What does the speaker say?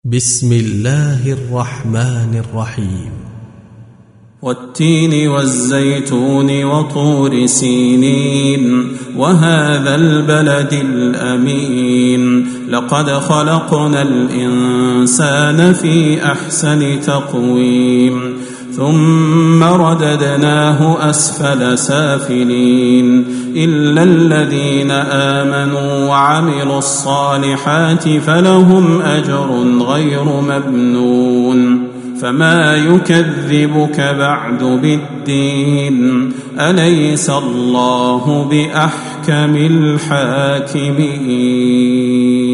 بسم الله الرحمن الرحيم والتين والزيتون وطور سينين وهذا البلد الأمين لقد خلقنا الإنسان في أحسن تقويم ثم رددناه أسفل سافلين إلا الذين آمنوا وعملوا الصالحات فلهم أجر غير ممنون فما يكذبك بعد بالدين أليس الله بأحكم الحاكمين.